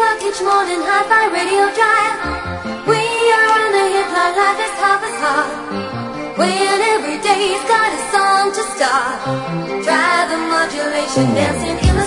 work each morning, hi-fi radio drive. We are on the hit line, life is half as hard. When every day's got a song to start. Drive the modulation, dancing in the